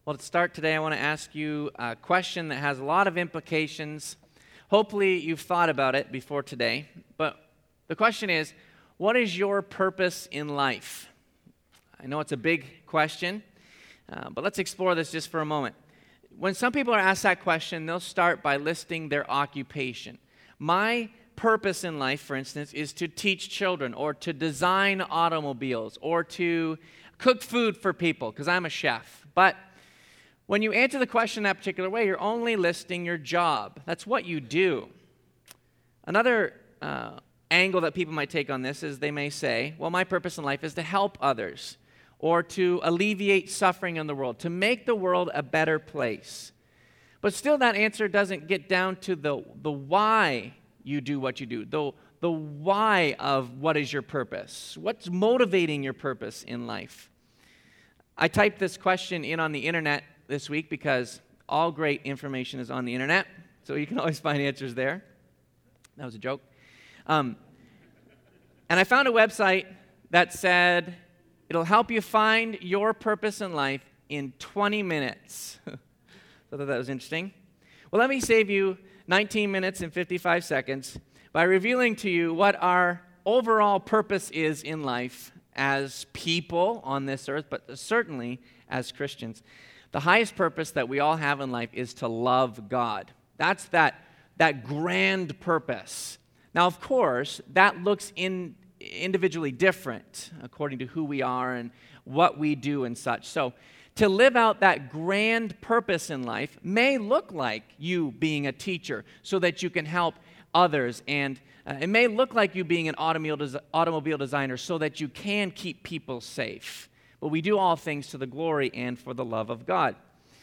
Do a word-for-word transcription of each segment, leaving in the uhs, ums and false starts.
Well, to start today, I want to ask you a question that has a lot of implications. Hopefully, you've thought about it before today. But the question is, what is your purpose in life? I know it's a big question, uh, but let's explore this just for a moment. When some people are asked that question, they'll start by listing their occupation. My purpose in life, for instance, is to teach children, or to design automobiles, or to cook food for people, because I'm a chef. But when you answer the question that particular way, you're only listing your job. That's what you do. Another uh, angle that people might take on this is they may say, well, my purpose in life is to help others, or to alleviate suffering in the world, to make the world a better place. But still, that answer doesn't get down to the, the why you do what you do, the, the why of what is your purpose, what's motivating your purpose in life. I typed this question in on the internet this week because all great information is on the internet, so you can always find answers there. That was a joke. Um, and I found a website that said it'll help you find your purpose in life in twenty minutes. I thought that was interesting. Well, let me save you nineteen minutes and fifty-five seconds by revealing to you what our overall purpose is in life as people on this earth, but certainly as Christians. The highest purpose that we all have in life is to love God. That's that, that grand purpose. Now, of course, that looks in, individually different according to who we are and what we do and such. So, to live out that grand purpose in life may look like you being a teacher so that you can help others, and uh, it may look like you being an automobile, des- automobile designer so that you can keep people safe. But we do all things to the glory and for the love of God.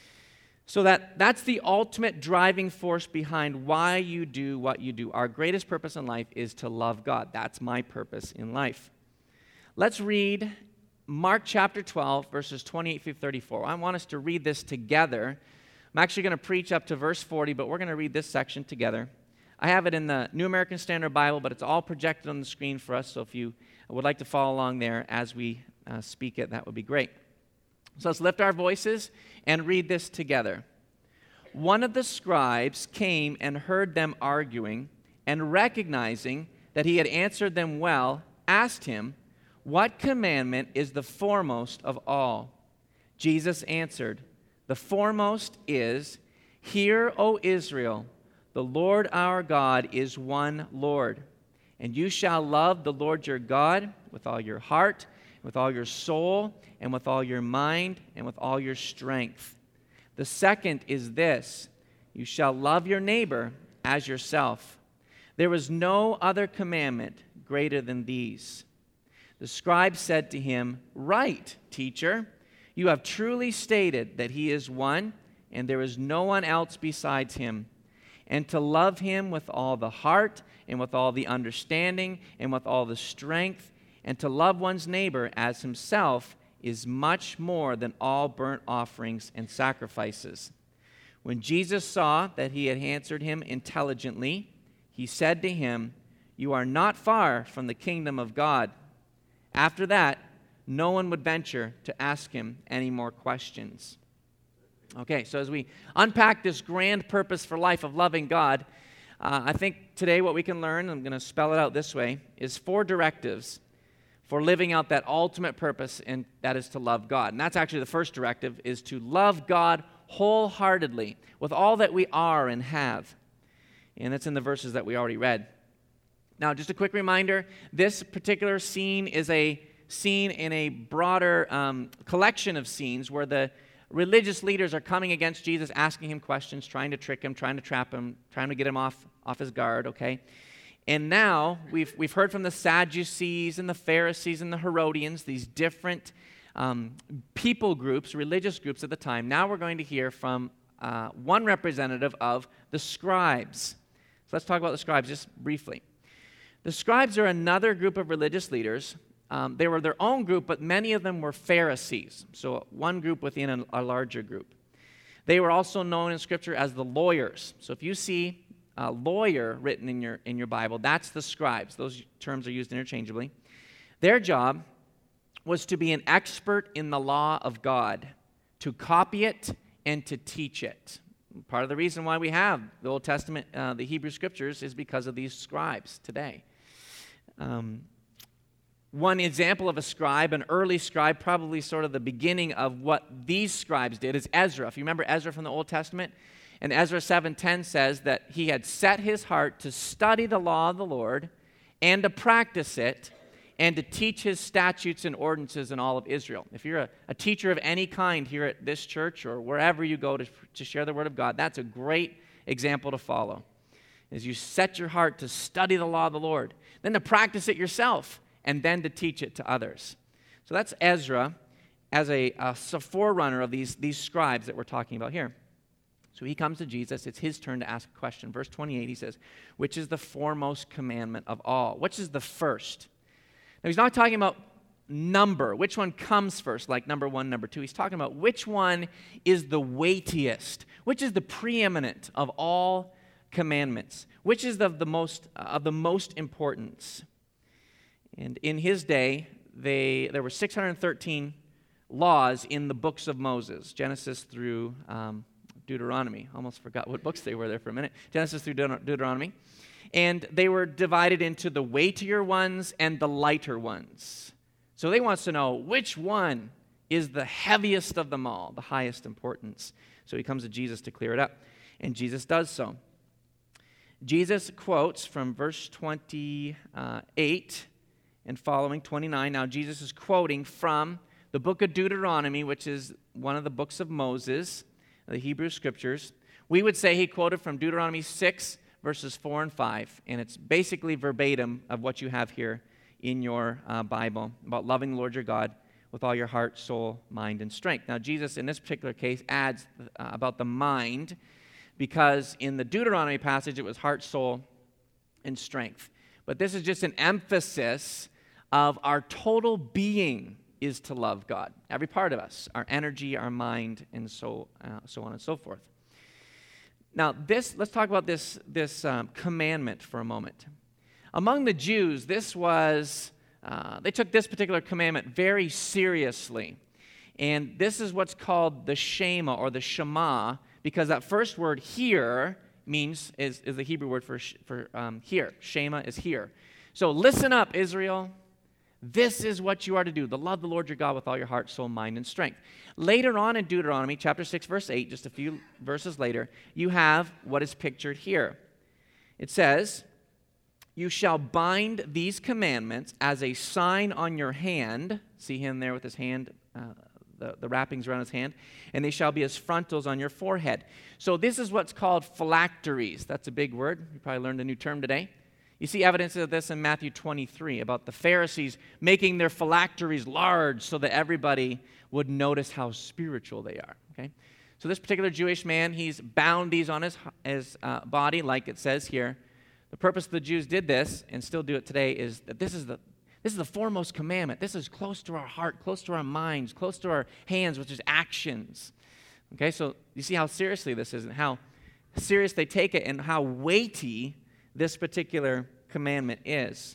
So that, that's the ultimate driving force behind why you do what you do. Our greatest purpose in life is to love God. That's my purpose in life. Let's read Mark chapter twelve, verses twenty-eight through thirty-four. I want us to read this together. I'm actually going to preach up to verse forty, but we're going to read this section together. I have it in the New American Standard Bible, but it's all projected on the screen for us, so if you would like to follow along there as we uh, speak it, that would be great. So let's lift our voices and read this together. One of the scribes came and heard them arguing, and recognizing that he had answered them well, asked him, "What commandment is the foremost of all?" Jesus answered, "The foremost is, 'Hear, O Israel, the Lord our God is one Lord. And you shall love the Lord your God with all your heart, with all your soul, and with all your mind, and with all your strength. The second is this, you shall love your neighbor as yourself. There is no other commandment greater than these." The scribe said to him, "Right, teacher, you have truly stated that he is one, and there is no one else besides him. And to love him with all the heart, and with all the understanding, and with all the strength, and to love one's neighbor as himself is much more than all burnt offerings and sacrifices." When Jesus saw that he had answered him intelligently, he said to him, "You are not far from the kingdom of God." After that, no one would venture to ask him any more questions. Okay, so as we unpack this grand purpose for life of loving God, uh, I think today what we can learn, I'm going to spell it out this way, is four directives for living out that ultimate purpose, and that is to love God. And that's actually the first directive, is to love God wholeheartedly with all that we are and have. And that's in the verses that we already read. Now, just a quick reminder, this particular scene is a scene in a broader um, collection of scenes where the religious leaders are coming against Jesus, asking him questions, trying to trick him, trying to trap him, trying to get him off, off his guard, okay? And now, we've, we've heard from the Sadducees and the Pharisees and the Herodians, these different um, people groups, religious groups at the time. Now we're going to hear from uh, one representative of the scribes. So let's talk about the scribes just briefly. The scribes are another group of religious leaders. Um, they were their own group, but many of them were Pharisees, so one group within a, a larger group. They were also known in Scripture as the lawyers. So if you see a lawyer written in your, in your Bible, that's the scribes. Those terms are used interchangeably. Their job was to be an expert in the law of God, to copy it, and to teach it. Part of the reason why we have the Old Testament, uh, the Hebrew Scriptures, is because of these scribes today. Um, one example of a scribe, an early scribe, probably sort of the beginning of what these scribes did, is Ezra. If you remember Ezra from the Old Testament, and Ezra seven ten says that he had set his heart to study the law of the Lord and to practice it and to teach his statutes and ordinances in all of Israel. If you're a, a teacher of any kind here at this church or wherever you go to, to share the Word of God, that's a great example to follow. As you set your heart to study the law of the Lord, then to practice it yourself, and then to teach it to others. So that's Ezra as a, a forerunner of these, these scribes that we're talking about here. So he comes to Jesus. It's his turn to ask a question. Verse twenty-eight, he says, which is the foremost commandment of all? Which is the first? Now, he's not talking about number, which one comes first, like number one, number two. He's talking about which one is the weightiest, which is the preeminent of all commandments, which is the, the most uh, of the most importance. And in his day, they there were six hundred thirteen laws in the books of Moses, Genesis through um, Deuteronomy. Almost forgot what books they were there for a minute. Genesis through Deut- Deuteronomy. And they were divided into the weightier ones and the lighter ones. So they wants to know which one is the heaviest of them all, the highest importance. So he comes to Jesus to clear it up. And Jesus does so. Jesus quotes from verse twenty-eight and following, twenty-nine. Now Jesus is quoting from the book of Deuteronomy, which is one of the books of Moses, the Hebrew Scriptures. We would say he quoted from Deuteronomy six, verses four and five, and it's basically verbatim of what you have here in your uh, Bible about loving the Lord your God with all your heart, soul, mind, and strength. Now, Jesus, in this particular case, adds uh, about the mind, because in the Deuteronomy passage, it was heart, soul, and strength. But this is just an emphasis of our total being is to love God. Every part of us, our energy, our mind, and so, uh, so on and so forth. Now, this let's talk about this, this um, commandment for a moment. Among the Jews, this was, uh, they took this particular commandment very seriously. And this is what's called the Shema or the Shema, because that first word here means, is, is the Hebrew word for, for um, here. Shema is here. So listen up, Israel. This is what you are to do, to love the Lord your God with all your heart, soul, mind, and strength. Later on in Deuteronomy, chapter six, verse eight, just a few verses later, you have what is pictured here. It says, you shall bind these commandments as a sign on your hand. See him there with his hand, uh, the, the wrappings around his hand. And they shall be as frontals on your forehead. So this is what's called phylacteries. That's a big word. You probably learned a new term today. You see evidence of this in Matthew twenty-three about the Pharisees making their phylacteries large so that everybody would notice how spiritual they are. Okay, so this particular Jewish man, he's bound these on his, his uh, body, like it says here. The purpose the Jews did this, and still do it today, is that this is the this is the foremost commandment. This is close to our heart, close to our minds, close to our hands, which is actions. Okay, so you see how seriously this is and how serious they take it and how weighty this particular commandment is.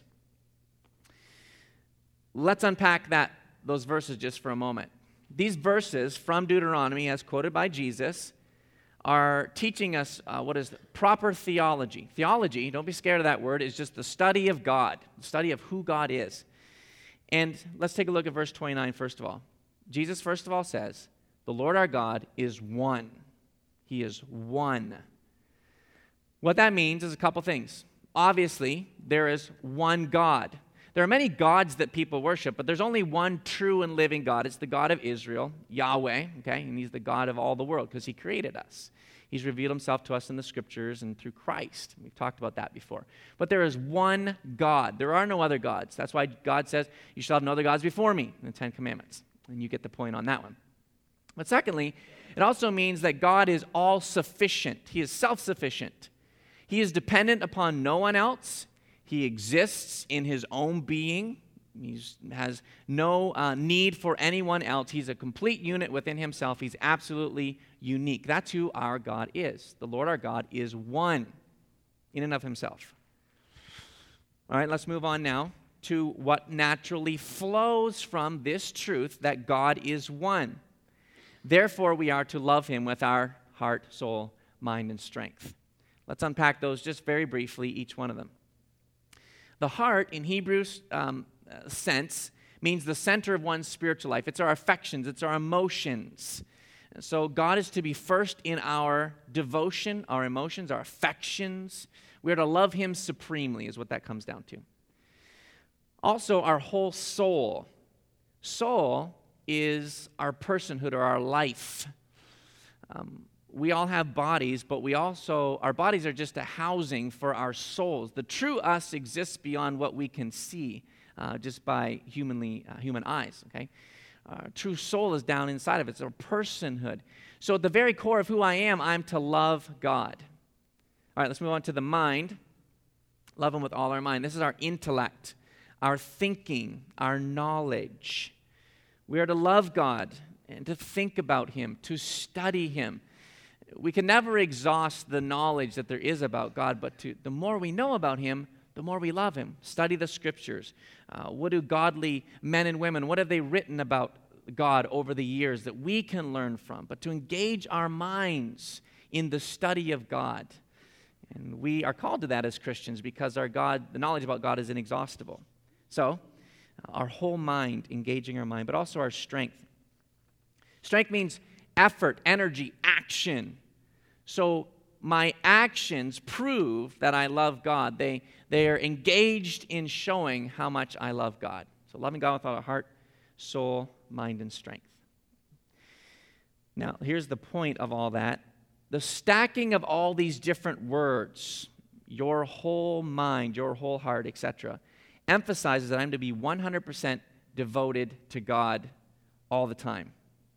Let's unpack that those verses just for a moment. These verses from Deuteronomy, as quoted by Jesus, are teaching us uh, what is proper theology. Theology, don't be scared of that word, is just the study of God, the study of who God is. And let's take a look at verse twenty-nine first of all. Jesus, first of all, says, the Lord our God is one. He is one. What that means is a couple things. Obviously, there is one God. There are many gods that people worship, but there's only one true and living God. It's the God of Israel, Yahweh, okay? And he's the God of all the world because he created us. He's revealed himself to us in the scriptures and through Christ. We've talked about that before. But there is one God. There are no other gods. That's why God says, you shall have no other gods before me in the Ten Commandments. And you get the point on that one. But secondly, it also means that God is all-sufficient. He is self-sufficient. He is dependent upon no one else. He exists in his own being. He has no uh, need for anyone else. He's a complete unit within himself. He's absolutely unique. That's who our God is. The Lord our God is one in and of himself. All right, let's move on now to what naturally flows from this truth that God is one. Therefore, we are to love him with our heart, soul, mind, and strength. Let's unpack those just very briefly, each one of them. The heart, in Hebrew's um, sense, means the center of one's spiritual life. It's our affections, it's our emotions. So God is to be first in our devotion, our emotions, our affections. We are to love him supremely, is what that comes down to. Also, our whole soul. Soul is our personhood or our life. Um, we all have bodies, but we also, our bodies are just a housing for our souls. The true us exists beyond what we can see uh, just by humanly, uh, human eyes, okay? Our true soul is down inside of it. It's our personhood. So at the very core of who I am, I'm to love God. All right, let's move on to the mind. Love him with all our mind. This is our intellect, our thinking, our knowledge. We are to love God and to think about him, to study him. We can never exhaust the knowledge that there is about God, but to, the more we know about him, the more we love him. Study the scriptures. Uh, what do godly men and women, what have they written about God over the years that we can learn from? But to engage our minds in the study of God. And we are called to that as Christians because our God, the knowledge about God is inexhaustible. So, our whole mind, engaging our mind, but also our strength. Strength means effort, energy, action. So my actions prove that I love God. They, they are engaged in showing how much I love God. So loving God with all our heart, soul, mind, and strength. Now, here's the point of all that. The stacking of all these different words, your whole mind, your whole heart, et cetera, emphasizes that I'm to be one hundred percent devoted to God all the time.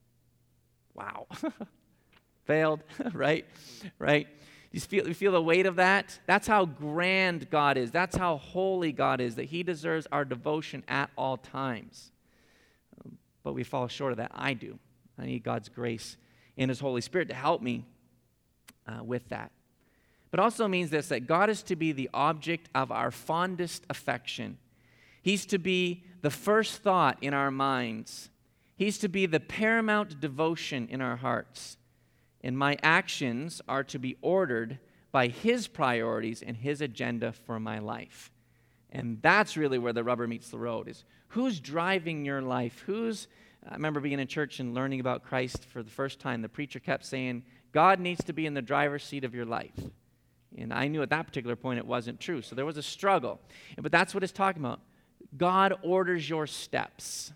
Wow. Failed, right? Right? You feel, you feel the weight of that? That's how grand God is. That's how holy God is, that he deserves our devotion at all times. But we fall short of that. I do. I need God's grace and his Holy Spirit to help me uh, with that. But also means this, that God is to be the object of our fondest affection. He's to be the first thought in our minds. He's to be the paramount devotion in our hearts. And my actions are to be ordered by his priorities and his agenda for my life. And that's really where the rubber meets the road, is who's driving your life? Who's, I remember being in church and learning about Christ for the first time. The preacher kept saying, God needs to be in the driver's seat of your life. And I knew at that particular point it wasn't true. So there was a struggle. But that's what it's talking about. God orders your steps.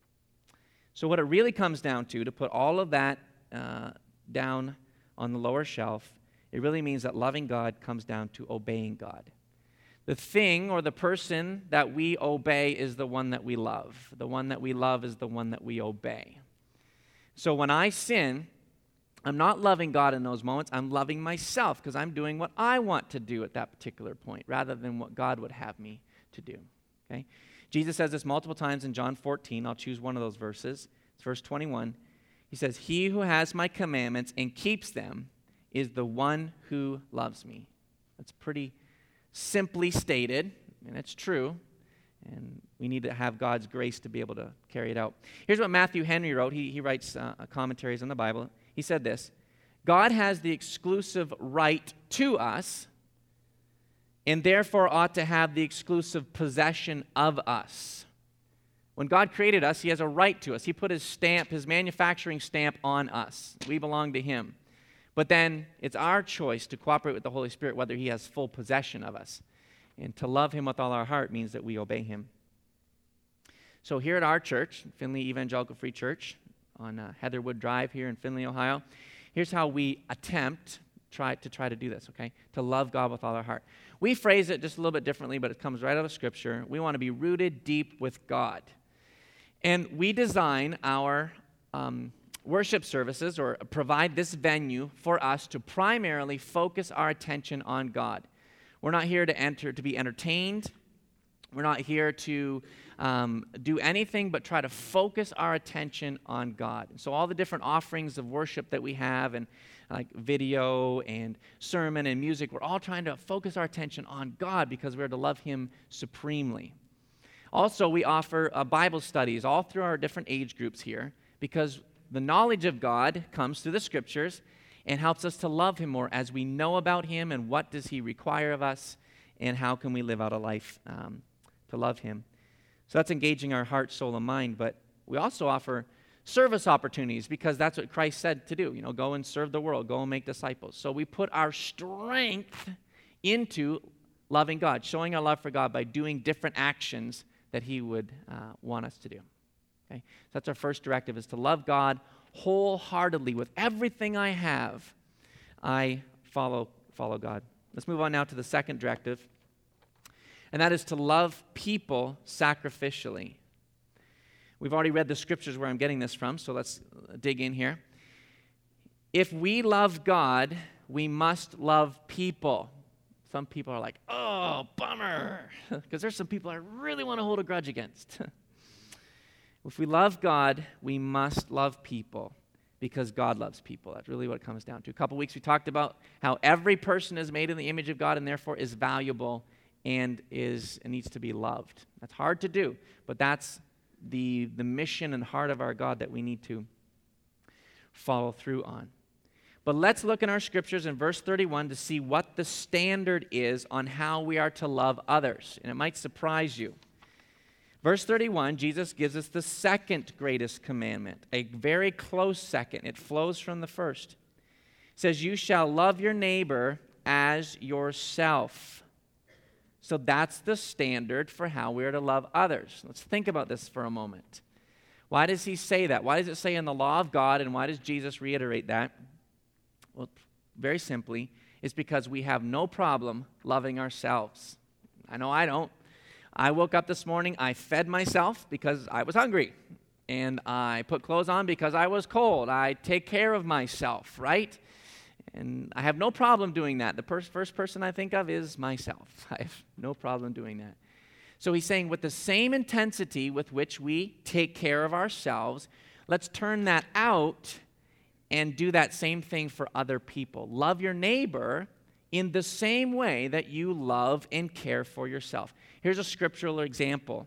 So what it really comes down to, to put all of that uh, down on the lower shelf, it really means that loving God comes down to obeying God. The thing or the person that we obey is the one that we love. The one that we love is the one that we obey. So when I sin, I'm not loving God in those moments. I'm loving myself because I'm doing what I want to do at that particular point rather than what God would have me to do. Okay? Jesus says this multiple times in John fourteen. I'll choose one of those verses. It's verse twenty-one. He says, he who has my commandments and keeps them is the one who loves me. That's pretty simply stated, and it's true. And we need to have God's grace to be able to carry it out. Here's what Matthew Henry wrote. He, he writes uh, commentaries on the Bible. He said this, God has the exclusive right to us and therefore ought to have the exclusive possession of us. When God created us, he has a right to us. He put his stamp, his manufacturing stamp on us. We belong to him. But then it's our choice to cooperate with the Holy Spirit whether he has full possession of us. And to love him with all our heart means that we obey him. So here at our church, Findlay Evangelical Free Church, on uh, Heatherwood Drive here in Findlay, Ohio, here's how we attempt try to try to do this, okay? To love God with all our heart. We phrase it just a little bit differently, but it comes right out of Scripture. We want to be rooted deep with God. And we design our um, worship services or provide this venue for us to primarily focus our attention on God. We're not here to enter to be entertained. We're not here to um, do anything but try to focus our attention on God. And so all the different offerings of worship that we have, and like video and sermon and music, we're all trying to focus our attention on God because we're to love him supremely. Also, we offer uh, Bible studies all through our different age groups here because the knowledge of God comes through the Scriptures and helps us to love him more as we know about him and what does he require of us and how can we live out a life um, to love him. So that's engaging our heart, soul, and mind, but we also offer service opportunities because that's what Christ said to do. You know, go and serve the world, go and make disciples. So we put our strength into loving God, showing our love for God by doing different actions that he would uh, want us to do. Okay? So that's our first directive, is to love God wholeheartedly with everything I have. I follow follow God. Let's move on now to the second directive, and that is to love people sacrificially. We've already read the scriptures where I'm getting this from, so let's dig in here. If we love God, we must love people. Some people are like, oh, bummer, because there's some people I really want to hold a grudge against. If we love God, we must love people because God loves people. That's really what it comes down to. A couple weeks we talked about how every person is made in the image of God and therefore is valuable and is and needs to be loved. That's hard to do, but that's the, the mission and heart of our God that we need to follow through on. But let's look in our scriptures in verse thirty-one to see what the standard is on how we are to love others. And it might surprise you. Verse thirty-one, Jesus gives us the second greatest commandment, a very close second. It flows from the first. It says, you shall love your neighbor as yourself. So that's the standard for how we are to love others. Let's think about this for a moment. Why does he say that? Why does it say in the law of God, and why does Jesus reiterate that? Well, very simply, it's because we have no problem loving ourselves. I know I don't. I woke up this morning, I fed myself because I was hungry, and I put clothes on because I was cold. I take care of myself, right? And I have no problem doing that. The per- first person I think of is myself. I have no problem doing that. So he's saying with the same intensity with which we take care of ourselves, let's turn that out and do that same thing for other people. Love your neighbor in the same way that you love and care for yourself. Here's a scriptural example,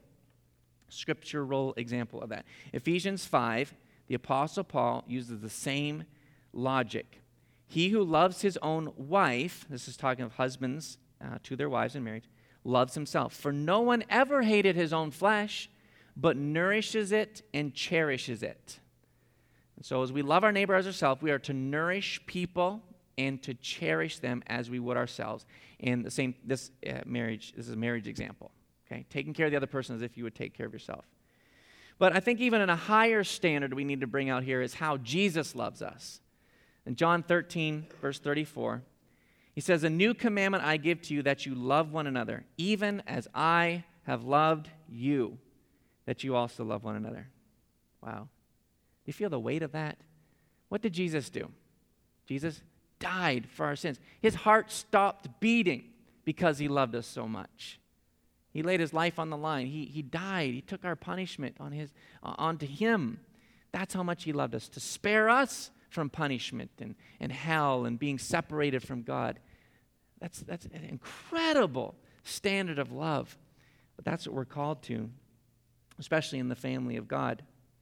scriptural example of that. Ephesians five, the Apostle Paul uses the same logic. He who loves his own wife, this is talking of husbands uh, to their wives in marriage, loves himself. For no one ever hated his own flesh, but nourishes it and cherishes it. And so as we love our neighbor as ourselves, we are to nourish people and to cherish them as we would ourselves. And the same, this uh, marriage, this is a marriage example, okay? Taking care of the other person as if you would take care of yourself. But I think even in a higher standard we need to bring out here is how Jesus loves us. In John thirteen, verse thirty-four, he says, a new commandment I give to you, that you love one another, even as I have loved you, that you also love one another. Wow. You feel the weight of that? What did Jesus do? Jesus died for our sins. His heart stopped beating because he loved us so much. He laid his life on the line. He, he died. He took our punishment on his, uh, onto him. That's how much he loved us, to spare us from punishment and, and hell and being separated from God. That's, that's an incredible standard of love. But that's what we're called to, especially in the family of God.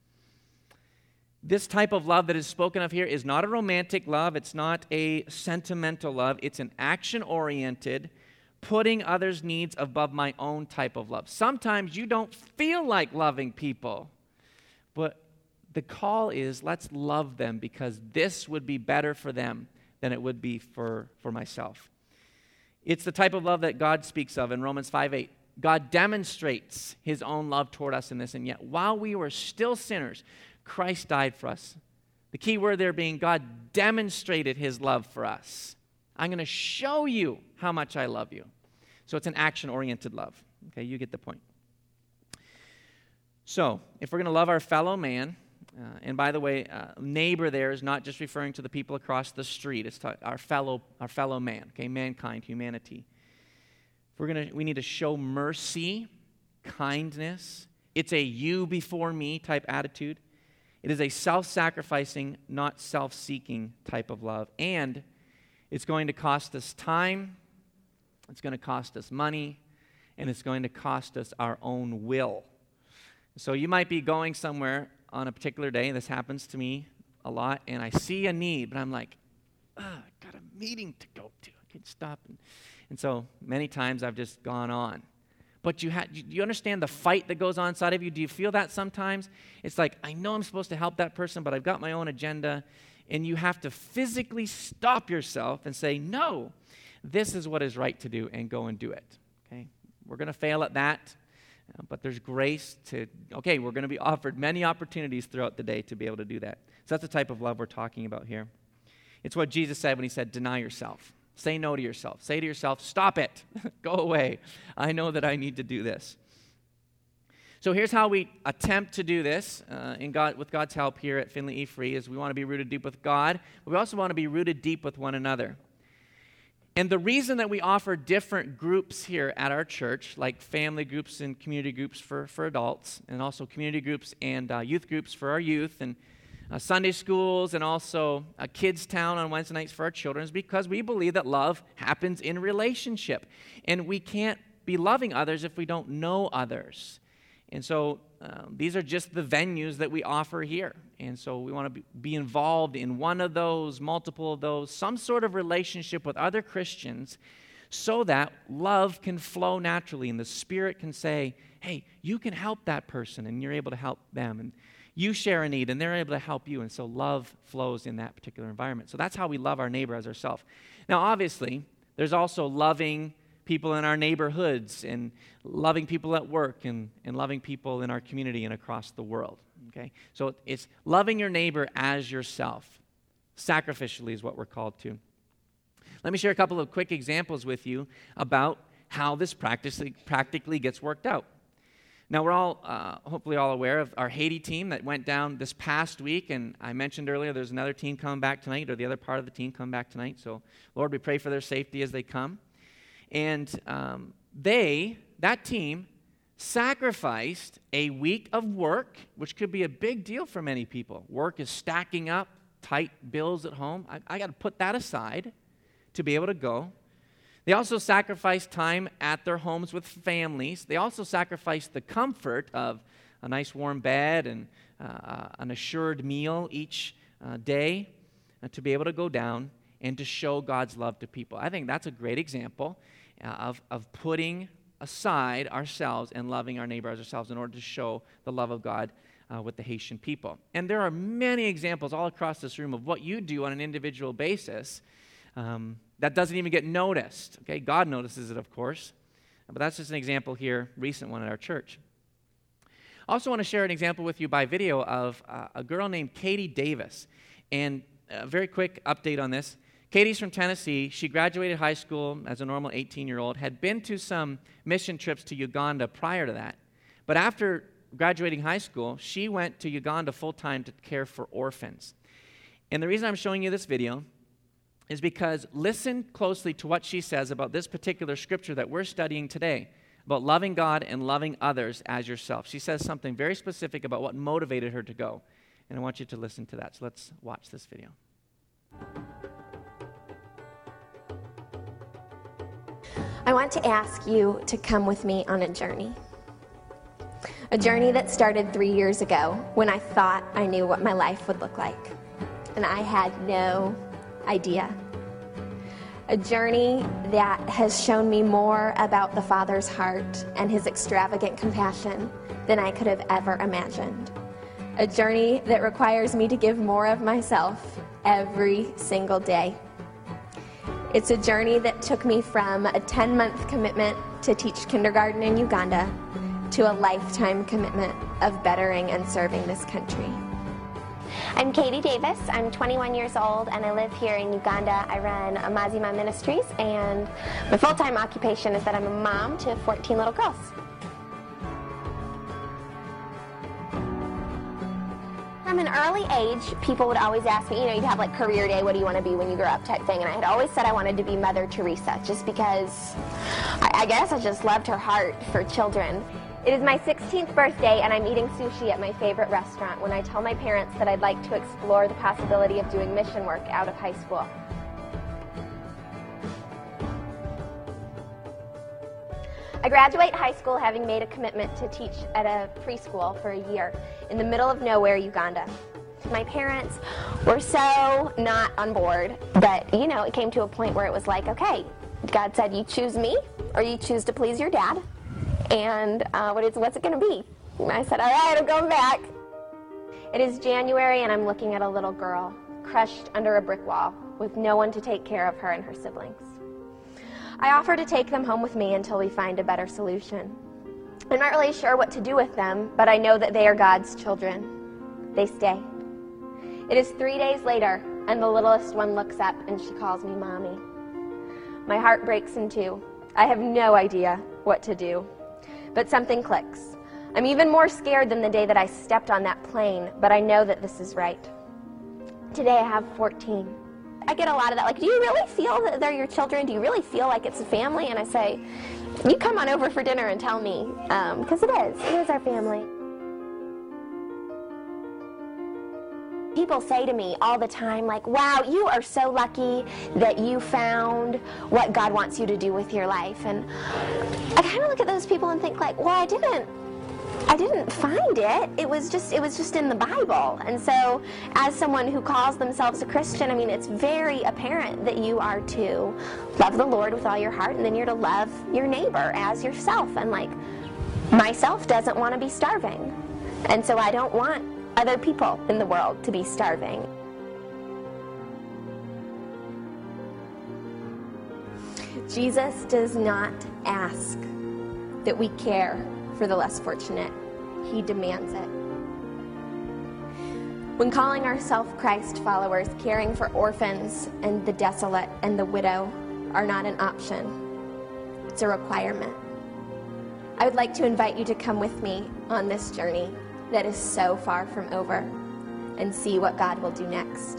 This type of love that is spoken of here is not a romantic love. It's not a sentimental love. It's an action-oriented, putting others' needs above my own type of love. Sometimes you don't feel like loving people, but the call is let's love them because this would be better for them than it would be for, for myself. It's the type of love that God speaks of in Romans five eight. God demonstrates his own love toward us in this, and yet while we were still sinners, Christ died for us. The key word there being God demonstrated his love for us. I'm going to show you how much I love you. So it's an action-oriented love. Okay, you get the point. So if we're going to love our fellow man, uh, and by the way, uh, neighbor there is not just referring to the people across the street. It's ta- our fellow, our fellow man. Okay, mankind, humanity. If we're going to, we need to show mercy, kindness. It's a you before me type attitude. It is a self-sacrificing, not self-seeking type of love. And it's going to cost us time, it's going to cost us money, and it's going to cost us our own will. So you might be going somewhere on a particular day, and this happens to me a lot, and I see a need, but I'm like, Ugh, I got a meeting to go to. I can stop. And, and so many times I've just gone on. But you ha- do you understand the fight that goes on inside of you? Do you feel that sometimes? It's like, I know I'm supposed to help that person, but I've got my own agenda. And you have to physically stop yourself and say, no, this is what is right to do, and go and do it. Okay? We're going to fail at that, uh, but there's grace to, okay, we're going to be offered many opportunities throughout the day to be able to do that. So that's the type of love we're talking about here. It's what Jesus said when he said, deny yourself. Say no to yourself. Say to yourself, stop it. Go away. I know that I need to do this. So here's how we attempt to do this uh, in God, with God's help here at Findlay E-Free, is we want to be rooted deep with God, but we also want to be rooted deep with one another. And the reason that we offer different groups here at our church, like family groups and community groups for, for adults, and also community groups and uh, youth groups for our youth, and Uh, Sunday schools, and also a kids' town on Wednesday nights for our children, is because we believe that love happens in relationship. And we can't be loving others if we don't know others. And so um, these are just the venues that we offer here. And so we want to be, be involved in one of those, multiple of those, some sort of relationship with other Christians, so that love can flow naturally and the Spirit can say, hey, you can help that person, and you're able to help them. And you share a need, and they're able to help you, and so love flows in that particular environment. So that's how we love our neighbor as ourselves. Now, obviously, there's also loving people in our neighborhoods, and loving people at work, and, and loving people in our community and across the world, okay? So it's loving your neighbor as yourself. Sacrificially is what we're called to. Let me share a couple of quick examples with you about how this practically, practically gets worked out. Now, we're all, uh, hopefully all aware of our Haiti team that went down this past week, and I mentioned earlier there's another team coming back tonight, or the other part of the team coming back tonight, so Lord, we pray for their safety as they come. And um, they, that team, sacrificed a week of work, which could be a big deal for many people. Work is stacking up, tight bills at home. I, I got to put that aside to be able to go. They also sacrificed time at their homes with families. They also sacrificed the comfort of a nice warm bed and uh, an assured meal each uh, day uh, to be able to go down and to show God's love to people. I think that's a great example uh, of, of putting aside ourselves and loving our neighbor as ourselves in order to show the love of God uh, with the Haitian people. And there are many examples all across this room of what you do on an individual basis um, that doesn't even get noticed. Okay, God notices it, of course, but that's just an example here, recent one at our church. I also want to share an example with you by video of uh, a girl named Katie Davis. And a very quick update on this. Katie's from Tennessee. She graduated high school as a normal eighteen-year-old, had been to some mission trips to Uganda prior to that. But after graduating high school, she went to Uganda full-time to care for orphans. And the reason I'm showing you this video is because listen closely to what she says about this particular scripture that we're studying today, about loving God and loving others as yourself. She says something very specific about what motivated her to go. And I want you to listen to that. So let's watch this video. I want to ask you to come with me on a journey. A journey that started three years ago when I thought I knew what my life would look like. And I had no idea. A journey that has shown me more about the Father's heart and his extravagant compassion than I could have ever imagined. A journey that requires me to give more of myself every single day. It's a journey that took me from a ten-month commitment to teach kindergarten in Uganda to a lifetime commitment of bettering and serving this country. I'm Katie Davis. I'm twenty-one years old and I live here in Uganda. I run Amazima Ministries, and my full-time occupation is that I'm a mom to fourteen little girls. From an early age, people would always ask me, you know, you'd have like career day, what do you want to be when you grow up type thing, and I had always said I wanted to be Mother Teresa, just because I, I guess I just loved her heart for children. It is my sixteenth birthday and I'm eating sushi at my favorite restaurant when I tell my parents that I'd like to explore the possibility of doing mission work out of high school. I graduate high school having made a commitment to teach at a preschool for a year in the middle of nowhere, Uganda. My parents were so not on board, but, you know, it came to a point where it was like, okay, God said, you choose me or you choose to please your dad, and uh, what is, what's it going to be? And I said, all right, I'm going back. It is January, and I'm looking at a little girl crushed under a brick wall with no one to take care of her and her siblings. I offer to take them home with me until we find a better solution. I'm not really sure what to do with them, but I know that they are God's children. They stay. It is three days later, and the littlest one looks up and she calls me Mommy. My heart breaks in two. I have no idea what to do, but something clicks. I'm even more scared than the day that I stepped on that plane, but I know that this is right. Today I have fourteen. I get a lot of that, like, do you really feel that they're your children? Do you really feel like it's a family? And I say, you come on over for dinner and tell me, because um, it is. It is our family. People say to me all the time, like, wow, you are so lucky that you found what God wants you to do with your life. And I kind of look at those people and think, like, well, I didn't. I didn't find it. It was just it was just in the Bible. And so as someone who calls themselves a Christian, I mean, it's very apparent that you are to love the Lord with all your heart, and then you're to love your neighbor as yourself. And like, myself doesn't want to be starving. And so I don't want other people in the world to be starving. Jesus does not ask that we care for the less fortunate. He demands it. When calling ourselves Christ followers, caring for orphans and the desolate and the widow are not an option. It's a requirement. I would like to invite you to come with me on this journey that is so far from over and see what God will do next.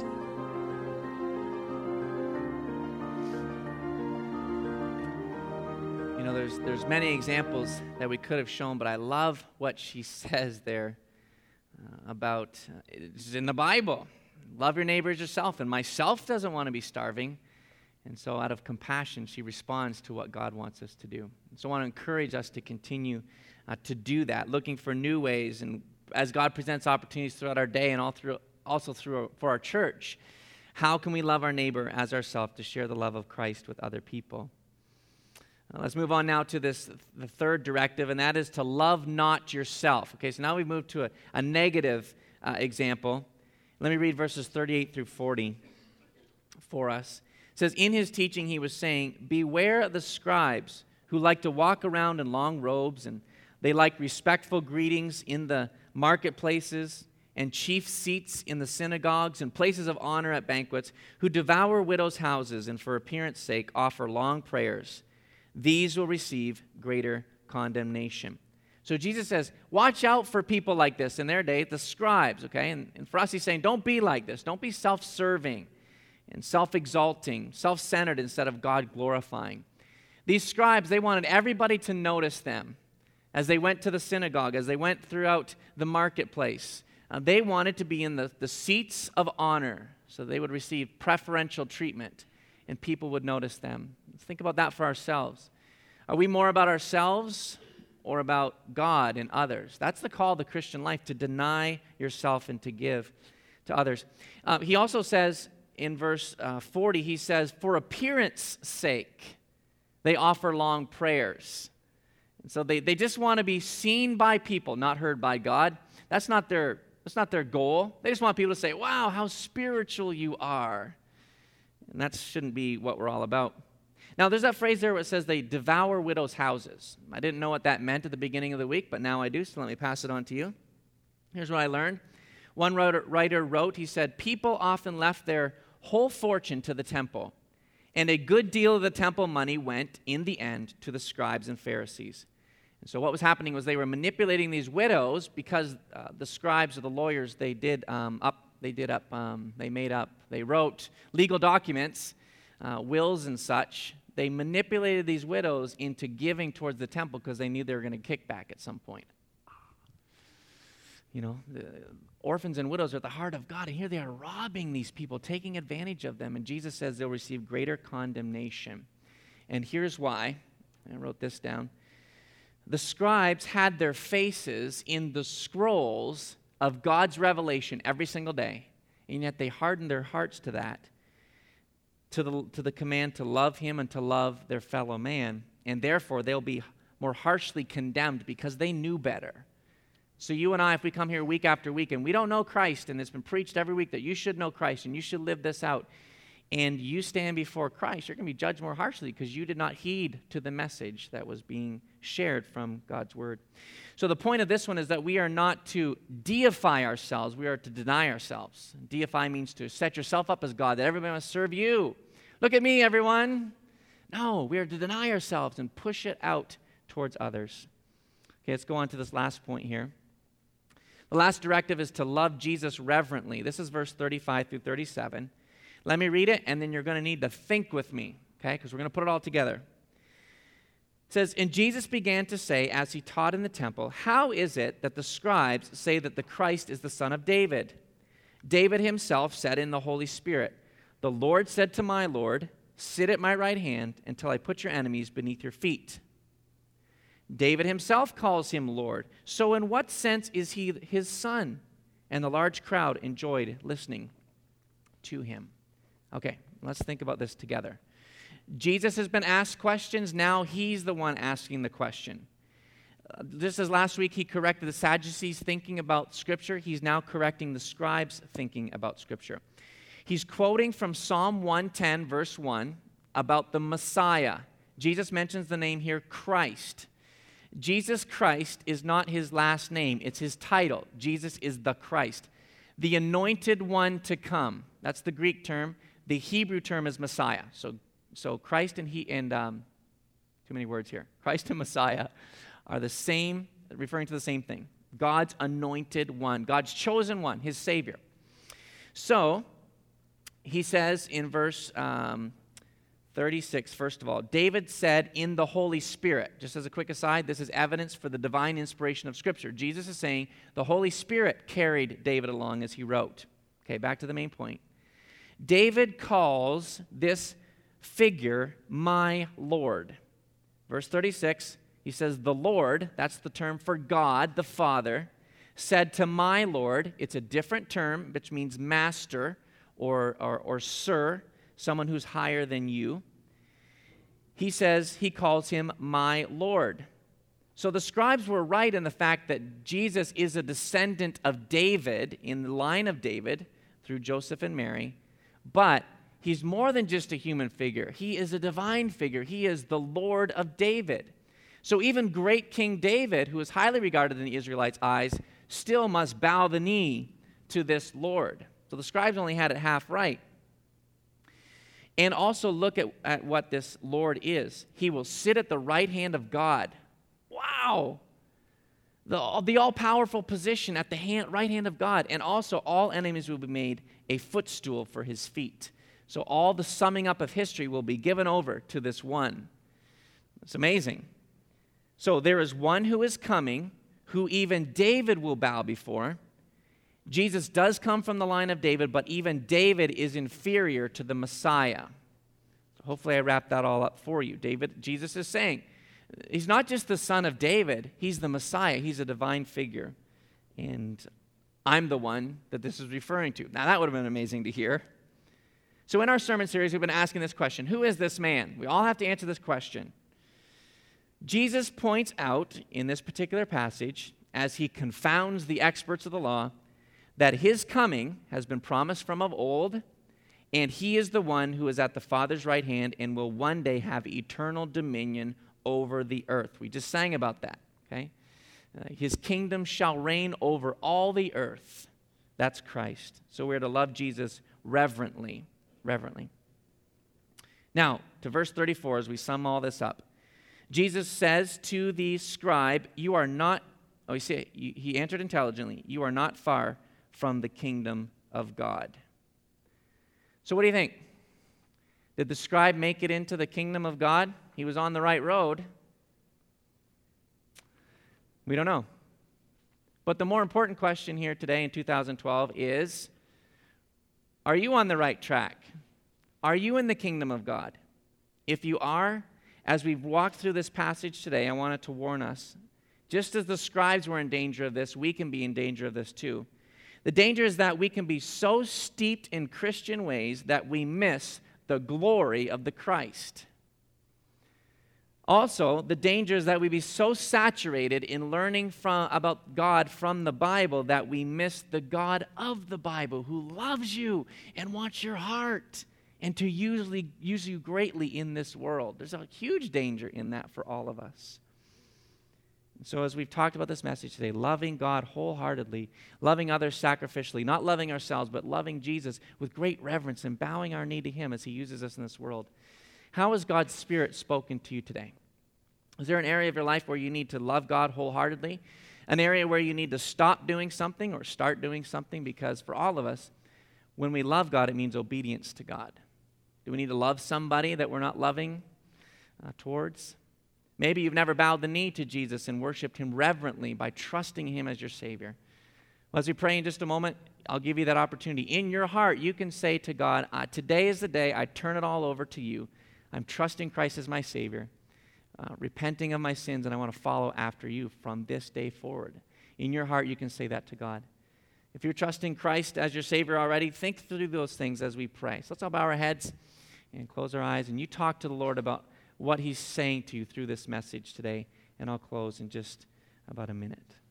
You know, there's there's many examples that we could have shown, but I love what she says there uh, about, uh, it's in the Bible. Love your neighbor as yourself, and myself doesn't want to be starving. And so out of compassion, she responds to what God wants us to do. And so I want to encourage us to continue uh, to do that, looking for new ways, and as God presents opportunities throughout our day and all through, also through for our church, how can we love our neighbor as ourselves to share the love of Christ with other people? Uh, let's move on now to this, the third directive, and that is to love not yourself. Okay, so now we've moved to a, a negative uh, example. Let me read verses thirty-eight through forty for us. It says, in his teaching he was saying, beware of the scribes who like to walk around in long robes, and they like respectful greetings in the marketplaces and chief seats in the synagogues and places of honor at banquets, who devour widows' houses and for appearance sake offer long prayers. These will receive greater condemnation. So Jesus says, watch out for people like this in their day, the scribes, okay? And, and for us, he's saying, don't be like this. Don't be self-serving and self-exalting, self-centered instead of God-glorifying. These scribes, they wanted everybody to notice them as they went to the synagogue, as they went throughout the marketplace. Uh, they wanted to be in the, the seats of honor, so they would receive preferential treatment, and people would notice them. Let's think about that for ourselves. Are we more about ourselves or about God and others? That's the call of the Christian life, to deny yourself and to give to others. Uh, he also says in verse uh, forty, he says, for appearance sake, they offer long prayers. And so they, they just want to be seen by people, not heard by God. That's not their, that's not their goal. They just want people to say, wow, how spiritual you are. And that shouldn't be what we're all about. Now, there's that phrase there where it says they devour widows' houses. I didn't know what that meant at the beginning of the week, but now I do, so let me pass it on to you. Here's what I learned. One writer wrote, he said, people often left their whole fortune to the temple, and a good deal of the temple money went, in the end, to the scribes and Pharisees. And so what was happening was they were manipulating these widows because uh, the scribes or the lawyers, they did um, up, they did up, um, they made up, they wrote legal documents, uh, wills and such. They manipulated these widows into giving towards the temple because they knew they were going to kick back at some point. You know, the orphans and widows are at the heart of God, and here they are robbing these people, taking advantage of them, and Jesus says they'll receive greater condemnation. And here's why. I wrote this down. The scribes had their faces in the scrolls of God's revelation every single day, and yet they harden their hearts to that, to the, to the command to love him and to love their fellow man, and therefore they'll be more harshly condemned because they knew better. So you and I, if we come here week after week and we don't know Christ, and it's been preached every week that you should know Christ and you should live this out, and you stand before Christ, you're going to be judged more harshly because you did not heed to the message that was being shared from God's word. So the point of this one is that we are not to deify ourselves, we are to deny ourselves. Deify means to set yourself up as God, that everybody must serve you. Look at me, everyone. No, we are to deny ourselves and push it out towards others. Okay, let's go on to this last point here. The last directive is to love Jesus reverently. This is verse thirty-five through thirty-seven. Let me read it, and then you're going to need to think with me, okay, because we're going to put it all together. It says, "And Jesus began to say, as he taught in the temple, 'How is it that the scribes say that the Christ is the son of David? David himself said in the Holy Spirit, the Lord said to my Lord, sit at my right hand until I put your enemies beneath your feet. David himself calls him Lord. So in what sense is he his son?' And the large crowd enjoyed listening to him." Okay, let's think about this together. Jesus has been asked questions. Now he's the one asking the question. Uh, just as last week he corrected the Sadducees' thinking about Scripture, he's now correcting the scribes' thinking about Scripture. He's quoting from Psalm one ten, verse one, about the Messiah. Jesus mentions the name here, Christ. Jesus Christ is not his last name, it's his title. Jesus is the Christ, the anointed one to come. That's the Greek term. The Hebrew term is Messiah. So, so Christ and he and um, too many words here. Christ and Messiah are the same, referring to the same thing. God's anointed one, God's chosen one, his Savior. So he says in verse um, thirty-six, first of all, David said in the Holy Spirit. Just as a quick aside, this is evidence for the divine inspiration of Scripture. Jesus is saying the Holy Spirit carried David along as he wrote. Okay, back to the main point. David calls this figure my Lord. Verse thirty-six, he says, the Lord, that's the term for God, the Father, said to my Lord. It's a different term, which means master or, or, or sir, someone who's higher than you. He says he calls him my Lord. So the scribes were right in the fact that Jesus is a descendant of David, in the line of David, through Joseph and Mary, but he's more than just a human figure. He is a divine figure. He is the Lord of David. So even great King David, who is highly regarded in the Israelites' eyes, still must bow the knee to this Lord. So the scribes only had it half right. And also look at, at what this Lord is. He will sit at the right hand of God. Wow! The, the all-powerful position at the hand, right hand of God. And also all enemies will be made a footstool for his feet. So all the summing up of history will be given over to this one. It's amazing. So there is one who is coming, who even David will bow before. Jesus does come from the line of David, but even David is inferior to the Messiah. So hopefully I wrapped that all up for you. David, Jesus is saying, he's not just the son of David, he's the Messiah. He's a divine figure. And I'm the one that this is referring to. Now that would have been amazing to hear. So in our sermon series, we've been asking this question, who is this man? We all have to answer this question. Jesus points out in this particular passage, as he confounds the experts of the law, that his coming has been promised from of old, and he is the one who is at the Father's right hand and will one day have eternal dominion over the earth. We just sang about that, okay? Uh, his kingdom shall reign over all the earth. That's Christ. So we're to love Jesus reverently, reverently. Now, to verse thirty-four, as we sum all this up, Jesus says to the scribe, you are not, oh, you see, he answered intelligently, you are not far from the kingdom of God. So what do you think? Did the scribe make it into the kingdom of God? He was on the right road. We don't know. But the more important question here today in two thousand twelve is, are you on the right track? Are you in the kingdom of God? If you are, as we've walked through this passage today, I wanted to warn us, Just as the scribes were in danger of this, we can be in danger of this too. The danger is that we can be so steeped in Christian ways that we miss the glory of the Christ. Also, the danger is that we be so saturated in learning from, about God from the Bible that we miss the God of the Bible who loves you and wants your heart and to usually use you greatly in this world. There's a huge danger in that for all of us. So as we've talked about this message today, loving God wholeheartedly, loving others sacrificially, not loving ourselves, but loving Jesus with great reverence and bowing our knee to him as he uses us in this world. How has God's Spirit spoken to you today? Is there an area of your life where you need to love God wholeheartedly? An area where you need to stop doing something or start doing something? Because for all of us, when we love God, it means obedience to God. Do we need to love somebody that we're not loving uh, towards? Maybe you've never bowed the knee to Jesus and worshiped him reverently by trusting him as your Savior. Well, as we pray in just a moment, I'll give you that opportunity. In your heart, you can say to God, today is the day I turn it all over to you. I'm trusting Christ as my Savior, uh, repenting of my sins, and I want to follow after you from this day forward. In your heart, you can say that to God. If you're trusting Christ as your Savior already, think through those things as we pray. So let's all bow our heads and close our eyes, and you talk to the Lord about what he's saying to you through this message today, and I'll close in just about a minute.